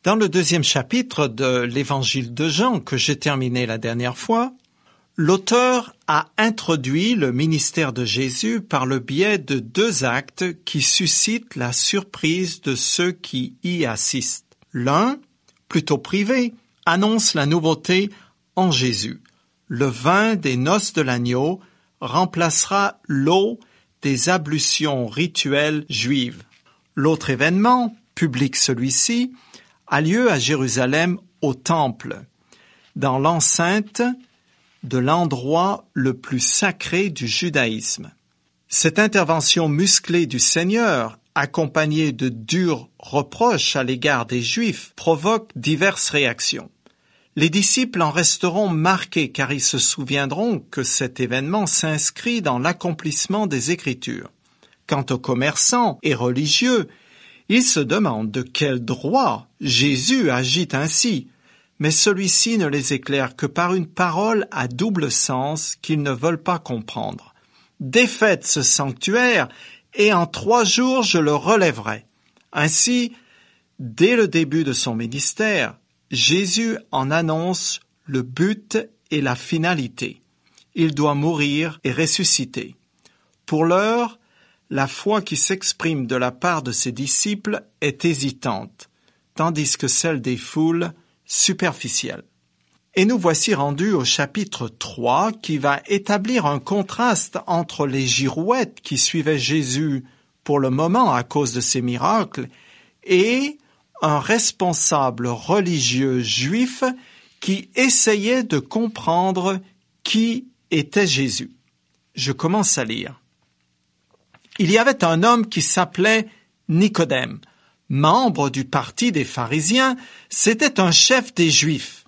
Dans le 2e chapitre de l'Évangile de Jean que j'ai terminé la dernière fois, l'auteur a introduit le ministère de Jésus par le biais de 2 actes qui suscitent la surprise de ceux qui y assistent. L'un, plutôt privé, annonce la nouveauté en Jésus. Le vin des noces de l'agneau remplacera l'eau des ablutions rituelles juives. L'autre événement, public celui-ci, a lieu à Jérusalem au Temple, dans l'enceinte de l'endroit le plus sacré du judaïsme. Cette intervention musclée du Seigneur, accompagnée de durs reproches à l'égard des Juifs, provoque diverses réactions. Les disciples en resteront marqués car ils se souviendront que cet événement s'inscrit dans l'accomplissement des Écritures. Quant aux commerçants et religieux, ils se demandent de quel droit Jésus agit ainsi, mais celui-ci ne les éclaire que par une parole à double sens qu'ils ne veulent pas comprendre. « Défaites ce sanctuaire, et en 3 jours je le relèverai. » Ainsi, dès le début de son ministère, Jésus en annonce le but et la finalité. Il doit mourir et ressusciter. Pour l'heure, la foi qui s'exprime de la part de ses disciples est hésitante, tandis que celle des foules superficielle. Et nous voici rendus au chapitre 3 qui va établir un contraste entre les girouettes qui suivaient Jésus pour le moment à cause de ses miracles et un responsable religieux juif qui essayait de comprendre qui était Jésus. Je commence à lire. Il y avait un homme qui s'appelait Nicodème, membre du parti des pharisiens, c'était un chef des Juifs.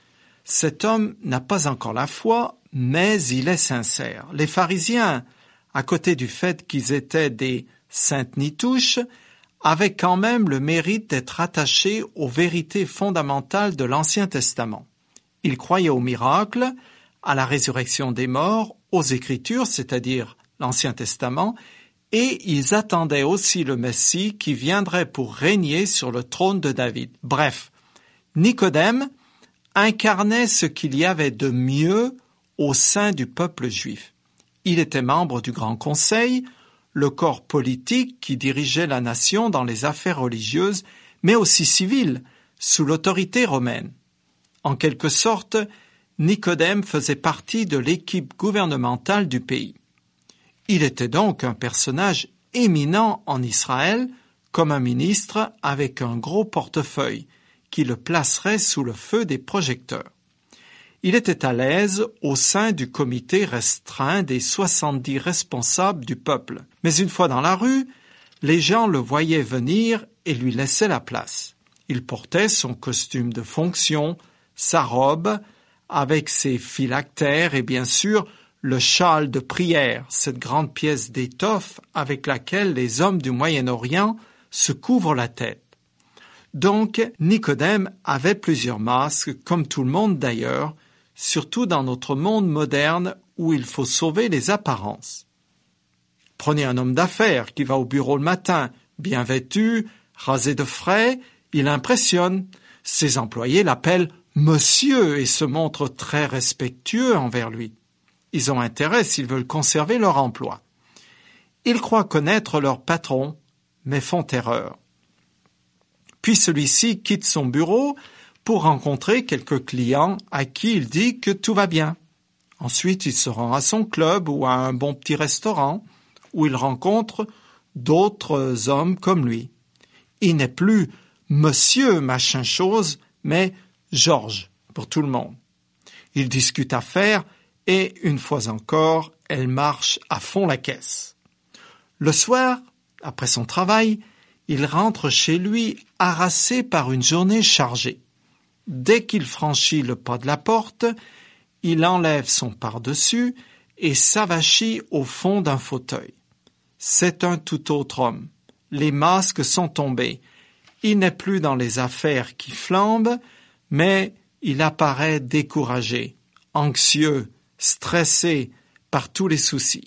Cet homme n'a pas encore la foi, mais il est sincère. Les pharisiens, à côté du fait qu'ils étaient des saintes nitouches, avaient quand même le mérite d'être attachés aux vérités fondamentales de l'Ancien Testament. Ils croyaient aux miracles, à la résurrection des morts, aux Écritures, c'est-à-dire l'Ancien Testament, et ils attendaient aussi le Messie qui viendrait pour régner sur le trône de David. Bref, Nicodème incarnait ce qu'il y avait de mieux au sein du peuple juif. Il était membre du Grand Conseil, le corps politique qui dirigeait la nation dans les affaires religieuses, mais aussi civiles, sous l'autorité romaine. En quelque sorte, Nicodème faisait partie de l'équipe gouvernementale du pays. Il était donc un personnage éminent en Israël, comme un ministre avec un gros portefeuille, qui le placerait sous le feu des projecteurs. Il était à l'aise au sein du comité restreint des 70 responsables du peuple. Mais une fois dans la rue, les gens le voyaient venir et lui laissaient la place. Il portait son costume de fonction, sa robe, avec ses phylactères et bien sûr le châle de prière, cette grande pièce d'étoffe avec laquelle les hommes du Moyen-Orient se couvrent la tête. Donc, Nicodème avait plusieurs masques, comme tout le monde d'ailleurs, surtout dans notre monde moderne où il faut sauver les apparences. Prenez un homme d'affaires qui va au bureau le matin, bien vêtu, rasé de frais, il impressionne. Ses employés l'appellent « monsieur » et se montrent très respectueux envers lui. Ils ont intérêt s'ils veulent conserver leur emploi. Ils croient connaître leur patron, mais font erreur. Puis celui-ci quitte son bureau pour rencontrer quelques clients à qui il dit que tout va bien. Ensuite, il se rend à son club ou à un bon petit restaurant où il rencontre d'autres hommes comme lui. Il n'est plus « monsieur machin chose », mais « Georges » pour tout le monde. Ils discutent affaires et, une fois encore, elle marche à fond la caisse. Le soir, après son travail, il rentre chez lui harassé par une journée chargée. Dès qu'il franchit le pas de la porte, il enlève son pardessus et s'avachit au fond d'un fauteuil. C'est un tout autre homme. Les masques sont tombés. Il n'est plus dans les affaires qui flambent, mais il apparaît découragé, anxieux, stressé par tous les soucis.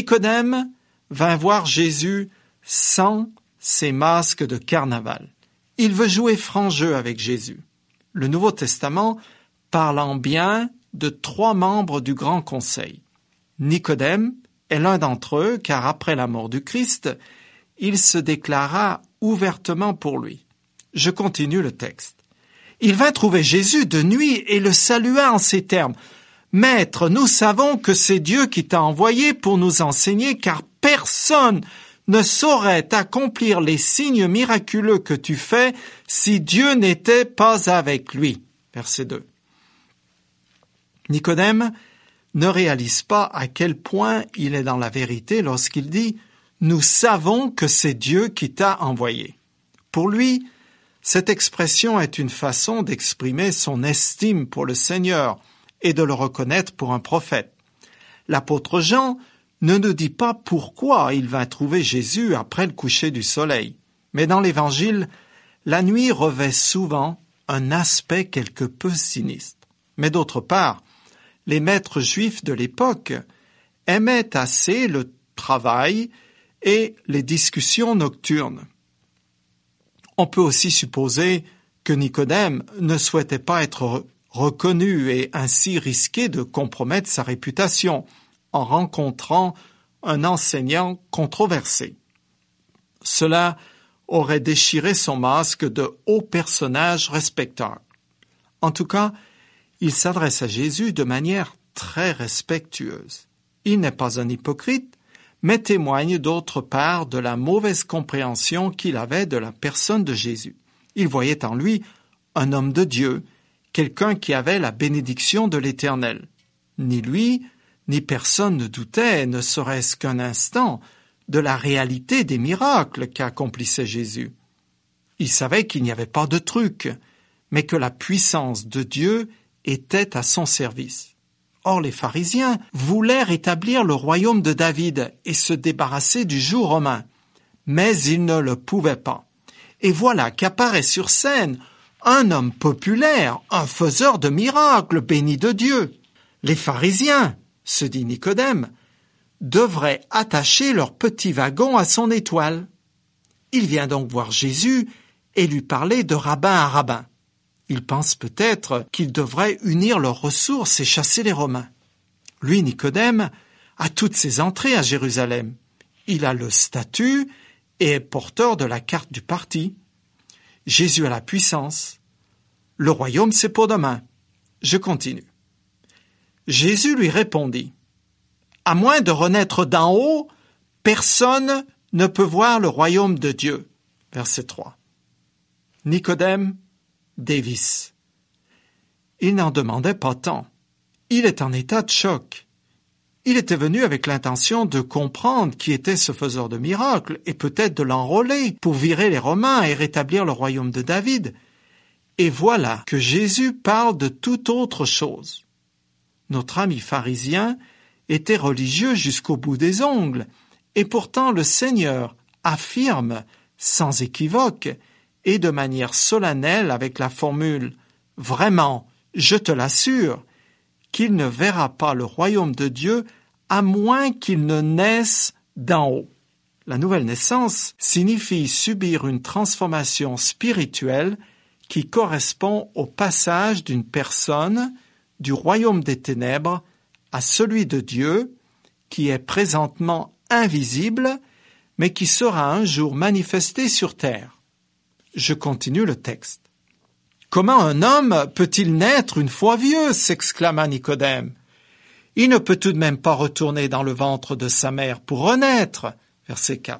Nicodème vint voir Jésus sans ses masques de carnaval. Il veut jouer franc jeu avec Jésus. Le Nouveau Testament parle en bien de 3 membres du Grand Conseil. Nicodème est l'un d'entre eux, car après la mort du Christ, il se déclara ouvertement pour lui. Je continue le texte. Il vint trouver Jésus de nuit et le salua en ces termes. « Maître, nous savons que c'est Dieu qui t'a envoyé pour nous enseigner, car personne ne saurait accomplir les signes miraculeux que tu fais si Dieu n'était pas avec lui. » Verset 2. Nicodème ne réalise pas à quel point il est dans la vérité lorsqu'il dit « Nous savons que c'est Dieu qui t'a envoyé ». Pour lui, cette expression est une façon d'exprimer son estime pour le Seigneur et de le reconnaître pour un prophète. L'apôtre Jean ne nous dit pas pourquoi il vint trouver Jésus après le coucher du soleil. Mais dans l'Évangile, la nuit revêt souvent un aspect quelque peu sinistre. Mais d'autre part, les maîtres juifs de l'époque aimaient assez le travail et les discussions nocturnes. On peut aussi supposer que Nicodème ne souhaitait pas être reconnu et ainsi risquer de compromettre sa réputation en rencontrant un enseignant controversé. Cela aurait déchiré son masque de haut personnage respectable. En tout cas, il s'adresse à Jésus de manière très respectueuse. Il n'est pas un hypocrite, mais témoigne d'autre part de la mauvaise compréhension qu'il avait de la personne de Jésus. Il voyait en lui un homme de Dieu, quelqu'un qui avait la bénédiction de l'Éternel. Ni lui, ni personne ne doutait, ne serait-ce qu'un instant, de la réalité des miracles qu'accomplissait Jésus. Il savait qu'il n'y avait pas de truc, mais que la puissance de Dieu était à son service. Or, les pharisiens voulaient rétablir le royaume de David et se débarrasser du joug romain, mais ils ne le pouvaient pas. Et voilà qu'apparaît sur scène un homme populaire, un faiseur de miracles, béni de Dieu. Les pharisiens, se dit Nicodème, devraient attacher leur petit wagon à son étoile. Il vient donc voir Jésus et lui parler de rabbin à rabbin. Il pense peut-être qu'il devrait unir leurs ressources et chasser les Romains. Lui, Nicodème, a toutes ses entrées à Jérusalem. Il a le statut et est porteur de la carte du parti. Jésus a la puissance. Le royaume, c'est pour demain. Je continue. Jésus lui répondit, « À moins de renaître d'en haut, personne ne peut voir le royaume de Dieu. » Verset 3. Nicodème dévisse. Il n'en demandait pas tant. Il est en état de choc. Il était venu avec l'intention de comprendre qui était ce faiseur de miracles et peut-être de l'enrôler pour virer les Romains et rétablir le royaume de David. Et voilà que Jésus parle de toute autre chose. Notre ami pharisien était religieux jusqu'au bout des ongles, et pourtant le Seigneur affirme, sans équivoque, et de manière solennelle avec la formule « Vraiment, je te l'assure », qu'il ne verra pas le royaume de Dieu à moins qu'il ne naisse d'en haut. La nouvelle naissance signifie subir une transformation spirituelle qui correspond au passage d'une personne du royaume des ténèbres à celui de Dieu, qui est présentement invisible, mais qui sera un jour manifesté sur terre. Je continue le texte. « Comment un homme peut-il naître une fois vieux ?» s'exclama Nicodème. « Il ne peut tout de même pas retourner dans le ventre de sa mère pour renaître. » Verset 4.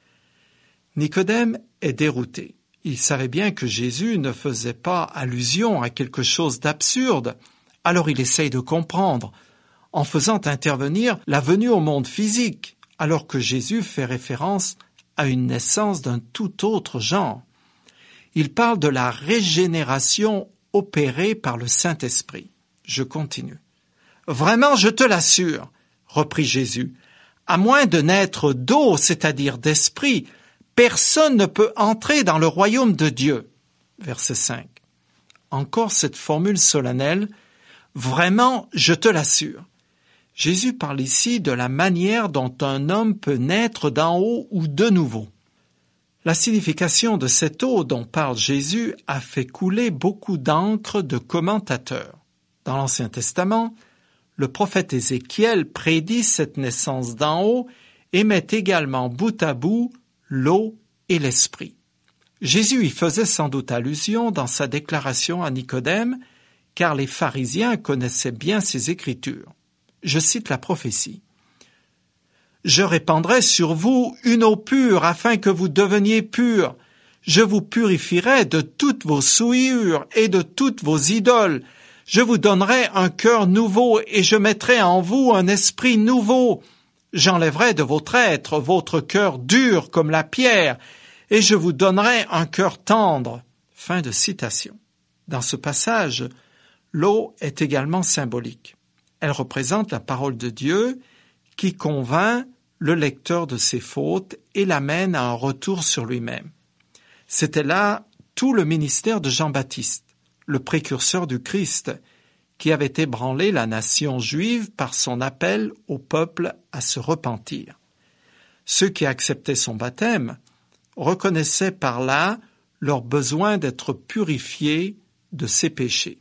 Nicodème est dérouté. Il savait bien que Jésus ne faisait pas allusion à quelque chose d'absurde, alors il essaye de comprendre, en faisant intervenir la venue au monde physique, alors que Jésus fait référence à une naissance d'un tout autre genre. Il parle de la régénération opérée par le Saint-Esprit. Je continue. « Vraiment, je te l'assure, reprit Jésus, à moins de naître d'eau, c'est-à-dire d'esprit, personne ne peut entrer dans le royaume de Dieu. » Verset 5. Encore cette formule solennelle, « Vraiment, je te l'assure ». Jésus parle ici de la manière dont un homme peut naître d'en haut ou de nouveau. La signification de cette eau dont parle Jésus a fait couler beaucoup d'encre de commentateurs. Dans l'Ancien Testament, le prophète Ézéchiel prédit cette naissance d'en haut et met également bout à bout l'eau et l'esprit. Jésus y faisait sans doute allusion dans sa déclaration à Nicodème, car les pharisiens connaissaient bien ces Écritures. Je cite la prophétie. « Je répandrai sur vous une eau pure afin que vous deveniez purs. Je vous purifierai de toutes vos souillures et de toutes vos idoles. Je vous donnerai un cœur nouveau et je mettrai en vous un esprit nouveau. J'enlèverai de votre être votre cœur dur comme la pierre et je vous donnerai un cœur tendre. » Fin de citation. Dans ce passage, l'eau est également symbolique. Elle représente la parole de Dieu qui convainc le lecteur de ses fautes et l'amène à un retour sur lui-même. C'était là tout le ministère de Jean-Baptiste, le précurseur du Christ, qui avait ébranlé la nation juive par son appel au peuple à se repentir. Ceux qui acceptaient son baptême reconnaissaient par là leur besoin d'être purifiés de ses péchés.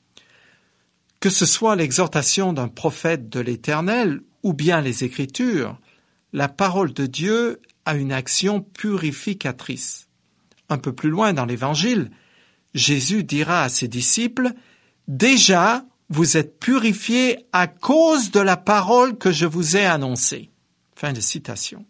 Que ce soit l'exhortation d'un prophète de l'Éternel ou bien les Écritures, la parole de Dieu a une action purificatrice. Un peu plus loin dans l'Évangile, Jésus dira à ses disciples « Déjà, vous êtes purifiés à cause de la parole que je vous ai annoncée. » Fin de citation.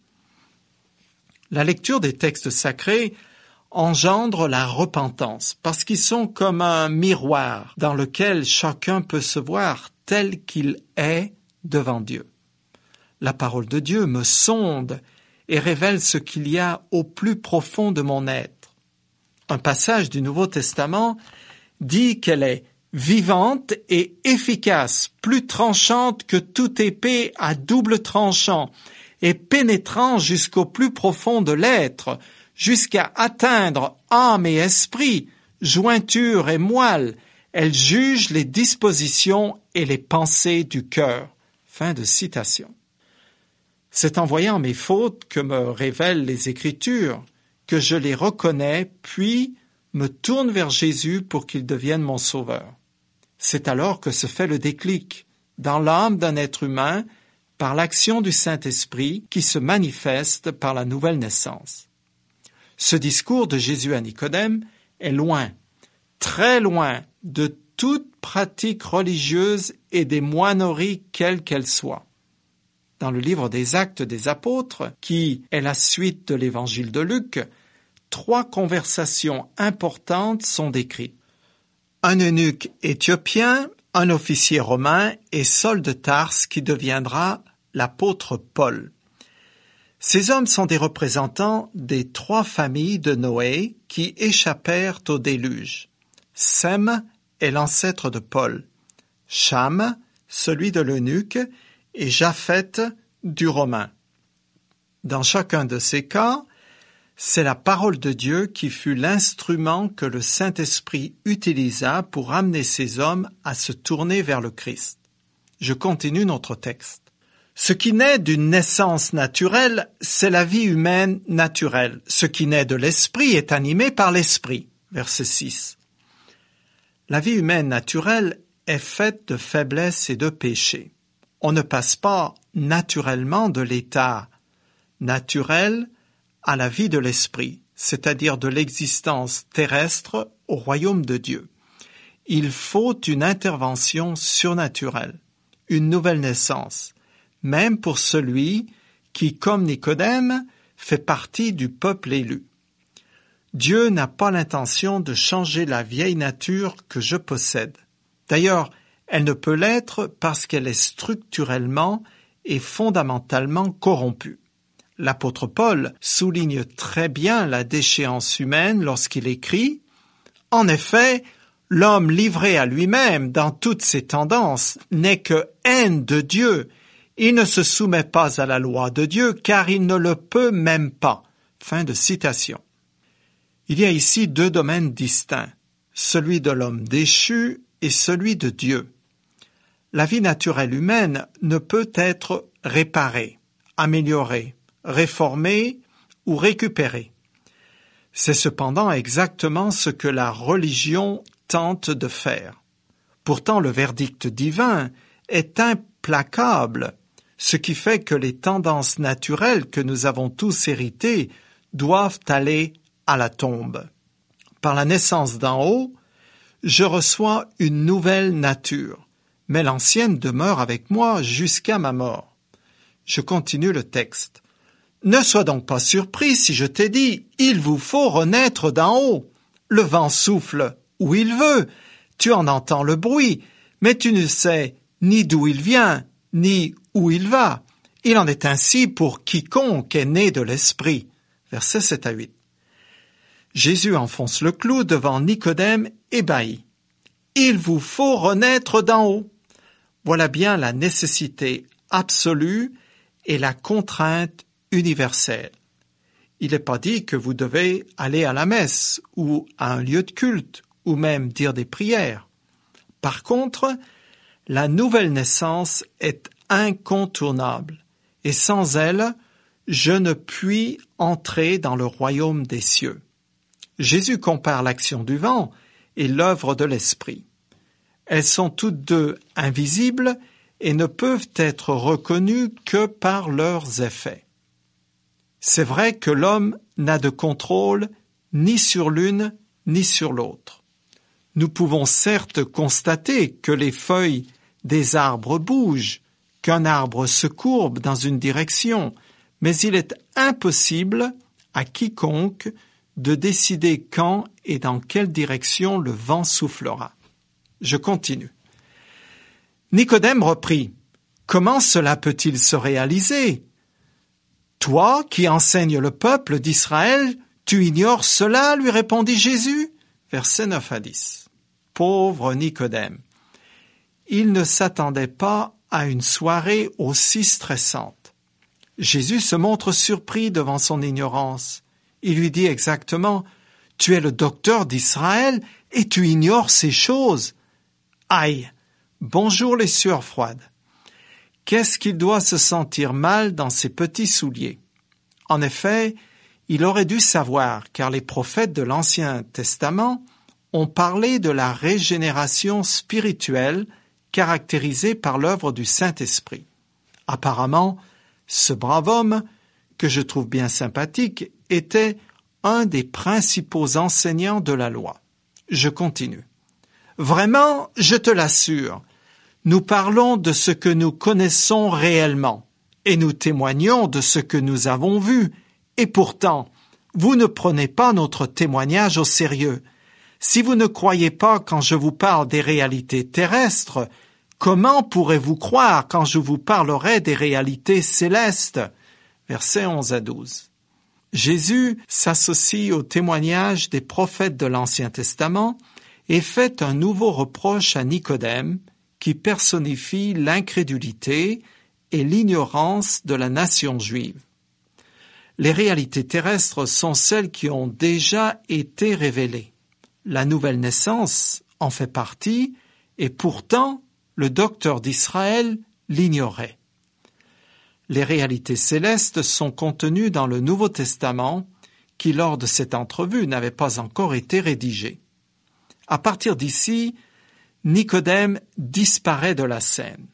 La lecture des textes sacrés engendre la repentance, parce qu'ils sont comme un miroir dans lequel chacun peut se voir tel qu'il est devant Dieu. La parole de Dieu me sonde et révèle ce qu'il y a au plus profond de mon être. Un passage du Nouveau Testament dit qu'elle est vivante et efficace, plus tranchante que toute épée à double tranchant, et pénétrant jusqu'au plus profond de l'être, jusqu'à atteindre âme et esprit, jointure et moelle. Elle juge les dispositions et les pensées du cœur. Fin de citation. C'est en voyant mes fautes que me révèlent les Écritures, que je les reconnais, puis me tourne vers Jésus pour qu'il devienne mon sauveur. C'est alors que se fait le déclic, dans l'âme d'un être humain, par l'action du Saint-Esprit qui se manifeste par la nouvelle naissance. Ce discours de Jésus à Nicodème est loin, très loin de toute pratique religieuse et des moineries quelles qu'elles soient. Dans le livre des Actes des Apôtres, qui est la suite de l'Évangile de Luc, 3 conversations importantes sont décrites. Un eunuque éthiopien, un officier romain et Saul de Tarse qui deviendra l'apôtre Paul. Ces hommes sont des représentants des 3 familles de Noé qui échappèrent au déluge. Sem est l'ancêtre de Paul, Cham, celui de l'eunuque, et Japheth du romain. Dans chacun de ces cas, c'est la parole de Dieu qui fut l'instrument que le Saint-Esprit utilisa pour amener ces hommes à se tourner vers le Christ. Je continue notre texte. Ce qui naît d'une naissance naturelle, c'est la vie humaine naturelle. Ce qui naît de l'Esprit est animé par l'Esprit. Verset 6. La vie humaine naturelle est faite de faiblesse et de péché. On ne passe pas naturellement de l'état naturel à la vie de l'esprit, c'est-à-dire de l'existence terrestre au royaume de Dieu. Il faut une intervention surnaturelle, une nouvelle naissance, même pour celui qui, comme Nicodème, fait partie du peuple élu. Dieu n'a pas l'intention de changer la vieille nature que je possède. D'ailleurs, elle ne peut l'être parce qu'elle est structurellement et fondamentalement corrompue. L'apôtre Paul souligne très bien la déchéance humaine lorsqu'il écrit « En effet, l'homme livré à lui-même dans toutes ses tendances n'est que haine de Dieu. Il ne se soumet pas à la loi de Dieu car il ne le peut même pas. » Fin de citation. Il y a ici 2 domaines distincts, celui de l'homme déchu et celui de Dieu. La vie naturelle humaine ne peut être réparée, améliorée, réformée ou récupérée. C'est cependant exactement ce que la religion tente de faire. Pourtant, le verdict divin est implacable, ce qui fait que les tendances naturelles que nous avons tous héritées doivent aller à la tombe. Par la naissance d'en haut, je reçois une nouvelle nature, mais l'ancienne demeure avec moi jusqu'à ma mort. Je continue le texte. Ne sois donc pas surpris si je t'ai dit, il vous faut renaître d'en haut. Le vent souffle où il veut, tu en entends le bruit, mais tu ne sais ni d'où il vient, ni où il va. Il en est ainsi pour quiconque est né de l'esprit. Versets 7 à 8. Jésus enfonce le clou devant Nicodème ébahi. Il vous faut renaître d'en haut. Voilà bien la nécessité absolue et la contrainte universelle. Il n'est pas dit que vous devez aller à la messe ou à un lieu de culte ou même dire des prières. Par contre, la nouvelle naissance est incontournable et sans elle, je ne puis entrer dans le royaume des cieux. Jésus compare l'action du vent et l'œuvre de l'esprit. Elles sont toutes deux invisibles et ne peuvent être reconnues que par leurs effets. C'est vrai que l'homme n'a de contrôle ni sur l'une ni sur l'autre. Nous pouvons certes constater que les feuilles des arbres bougent, qu'un arbre se courbe dans une direction, mais il est impossible à quiconque de décider quand et dans quelle direction le vent soufflera. Je continue. Nicodème reprit. Comment cela peut-il se réaliser? Toi qui enseignes le peuple d'Israël, tu ignores cela, lui répondit Jésus. Versets 9 à 10. Pauvre Nicodème. Il ne s'attendait pas à une soirée aussi stressante. Jésus se montre surpris devant son ignorance. Il lui dit exactement « Tu es le docteur d'Israël et tu ignores ces choses. » Aïe! Bonjour les sueurs froides. Qu'est-ce qu'il doit se sentir mal dans ses petits souliers? En effet, il aurait dû savoir, car les prophètes de l'Ancien Testament ont parlé de la régénération spirituelle caractérisée par l'œuvre du Saint-Esprit. Apparemment, ce brave homme, que je trouve bien sympathique, était un des principaux enseignants de la loi. Je continue. Vraiment, je te l'assure, nous parlons de ce que nous connaissons réellement et nous témoignons de ce que nous avons vu. Et pourtant, vous ne prenez pas notre témoignage au sérieux. Si vous ne croyez pas quand je vous parle des réalités terrestres, comment pourrez-vous croire quand je vous parlerai des réalités célestes? Versets 11 à 12. Jésus s'associe au témoignage des prophètes de l'Ancien Testament et fait un nouveau reproche à Nicodème qui personnifie l'incrédulité et l'ignorance de la nation juive. Les réalités terrestres sont celles qui ont déjà été révélées. La nouvelle naissance en fait partie et pourtant le docteur d'Israël l'ignorait. Les réalités célestes sont contenues dans le Nouveau Testament qui, lors de cette entrevue, n'avait pas encore été rédigé. À partir d'ici, Nicodème disparaît de la scène.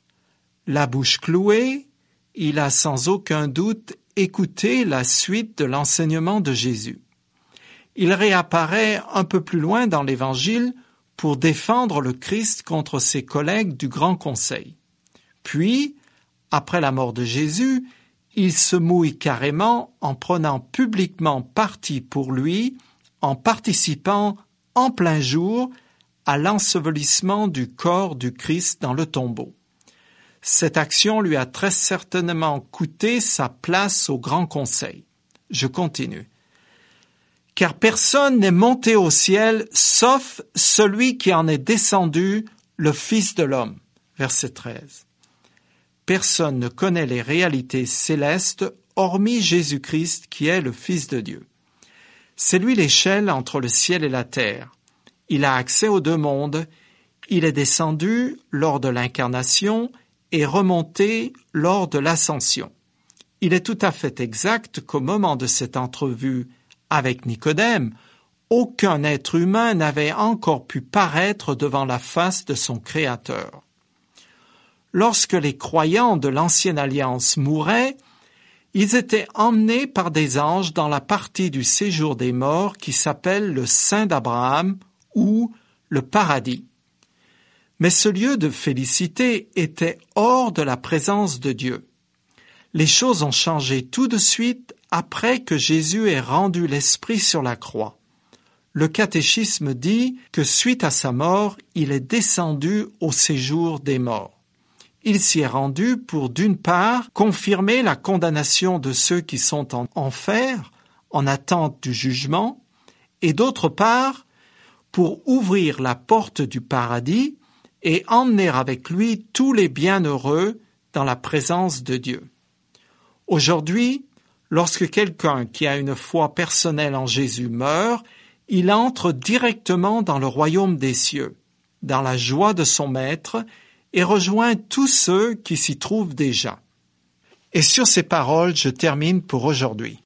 La bouche clouée, il a sans aucun doute écouté la suite de l'enseignement de Jésus. Il réapparaît un peu plus loin dans l'Évangile pour défendre le Christ contre ses collègues du Grand Conseil. Puis, après la mort de Jésus, il se mouille carrément en prenant publiquement parti pour lui, en participant en plein jour à l'ensevelissement du corps du Christ dans le tombeau. Cette action lui a très certainement coûté sa place au Grand Conseil. Je continue. Car personne n'est monté au ciel sauf celui qui en est descendu, le Fils de l'homme. Verset 13. Personne ne connaît les réalités célestes hormis Jésus-Christ qui est le Fils de Dieu. C'est lui l'échelle entre le ciel et la terre. Il a accès aux deux mondes. Il est descendu lors de l'incarnation et remonté lors de l'ascension. Il est tout à fait exact qu'au moment de cette entrevue avec Nicodème, aucun être humain n'avait encore pu paraître devant la face de son Créateur. Lorsque les croyants de l'Ancienne Alliance mouraient, ils étaient emmenés par des anges dans la partie du séjour des morts qui s'appelle le sein d'Abraham ou le paradis. Mais ce lieu de félicité était hors de la présence de Dieu. Les choses ont changé tout de suite après que Jésus ait rendu l'Esprit sur la croix. Le catéchisme dit que suite à sa mort, il est descendu au séjour des morts. Il s'y est rendu pour, d'une part, confirmer la condamnation de ceux qui sont en enfer, en attente du jugement, et d'autre part, pour ouvrir la porte du paradis et emmener avec lui tous les bienheureux dans la présence de Dieu. Aujourd'hui, lorsque quelqu'un qui a une foi personnelle en Jésus meurt, il entre directement dans le royaume des cieux, dans la joie de son maître, et rejoint tous ceux qui s'y trouvent déjà. Et sur ces paroles, je termine pour aujourd'hui.